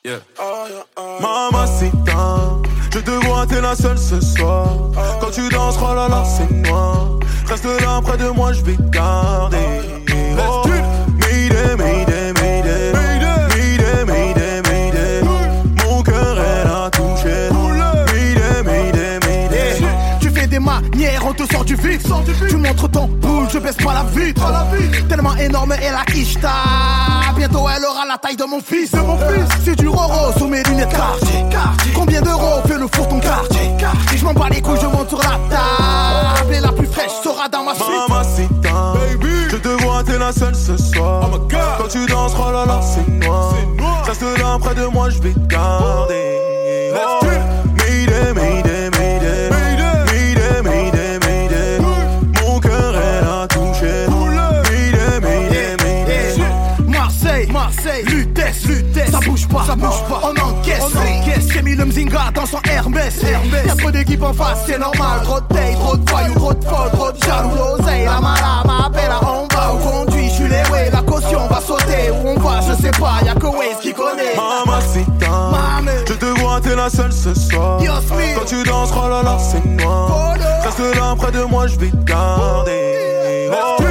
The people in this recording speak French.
Yeah. Mamacita, je te vois, t'es la seule ce soir. Quand tu danses, oh là là, c'est noir. Reste là près de moi, je vais te garder. Oh, Mayday, Mayday, Mayday. Mayday, Mayday, Mayday. Mon cœur, elle a touché. Mayday, Mayday, Mayday. Tu fais des manières, on te sort du vide. Tu montres ton boule, je baisse pas la vitre. Tellement énorme, elle a quicheta. Bientôt elle aura la taille de mon fils. C'est du roro sous mes lunettes quartier. Combien d'euros fait le four ton quartier? Je m'en bats les couilles, je monte sur la table. Et la plus fraîche sera dans ma suite. Mamacita, baby, je te vois, t'es la seule ce soir. Oh my God. Quand tu danses, oh là là, c'est noir. Reste là près de moi, je vais te garder. Oh, Mayday, Mayday, Mayday. Mayday, Mayday, Mayday. Mon cœur, elle a touché. Mayday, Mayday, Mayday. Marseille, Lutèce, ça bouge pas, on encaisse. J'ai mis le Mzinga dans son Hermès. Y'a trop d'équipes en face, c'est normal. Trop de paye, trop de voyous, trop de folles, trop de jaloux. L'oseille, la mala m'appelle à on va où conduit. J'suis les way, la caution va sauter. Où on va, je sais pas, y'a que Waze qui connaît. Mamacita, je te vois, t'es la seule ce soir. Quand tu danses, oh là là, c'est noir. Reste là près de moi, je vais te garder. Oh,